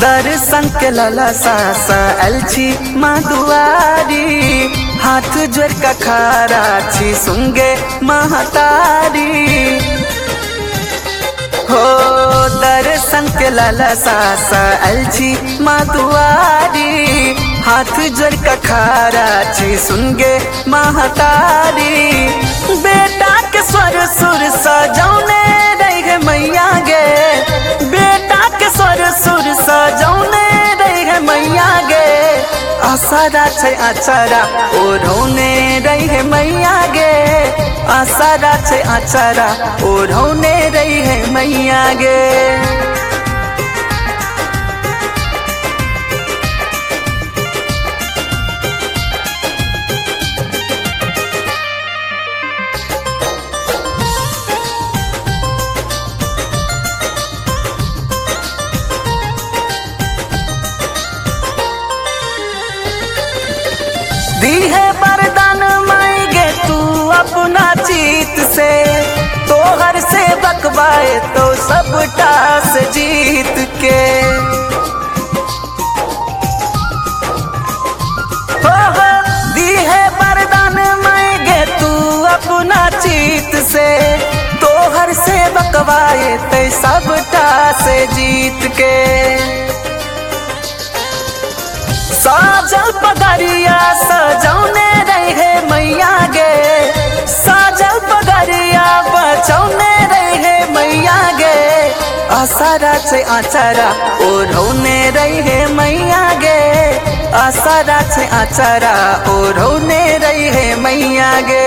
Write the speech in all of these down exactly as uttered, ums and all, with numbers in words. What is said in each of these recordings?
दर्शन के लाला सासा अलछी माँ दुआरी, हाथ जोड़ का खारा छी सुंगे महतारी। हो दर्शन के लाला सासा अलछी माँ दुआरी, हाथ जोड़ का खारा छी सुंगे महतारी। बेटा के स्वर सुर सजौने रहे मैया गे, बेटा के स्वर सुर सजौने रहे मैया गे। आसारा छै आचारा ओढ़ौने रहे मैया गे, आसारा छै आचारा ओढ़ौने रहे मैया गे। दी है वरदान मांगे तू अपना चीत से, तोहर से बकवाए तो सबटा से जीत के। हो हो दी है वरदान मांगे तू अपना चीत से, तोहर से बकवाए तो सबटा से जीत के। साजल पगरिया सजौने रहे मैया गे, साजल पगरिया बचौने रहे मैया गे। आसारा छै आचारा ओढ़ौने रहे मैया गे, आसारा छै आचारा ओढ़ौने रहे मैया गे।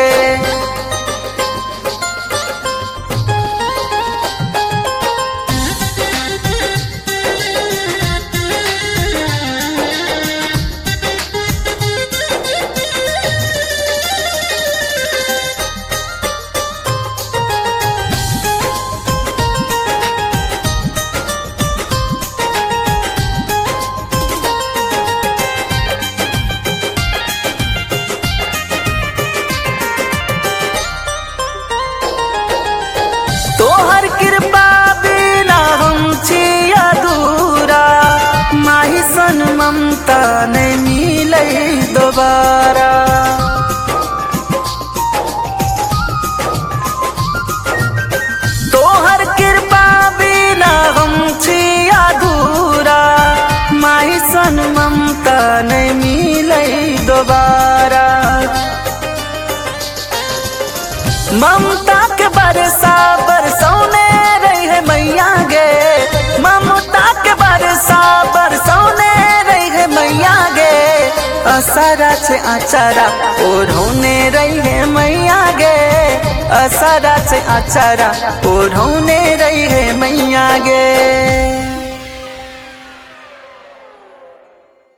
तोहर कृपा बिना हम छी अधूरा, माही सन ममता नहीं मिले दोबारा। तोहर कृपा बिना हम छी अधूरा, माही सन ममता नहीं मिले दोबारा। ममता के बरसा बरसौने रहे मैया गे, ममता के बरसा बरसौने रहे मैया गे। आसारा छै आचारा ओढ़ौने रहे मैया गे, आसारा छै आचारा ओढ़ौने रहे मैया गे।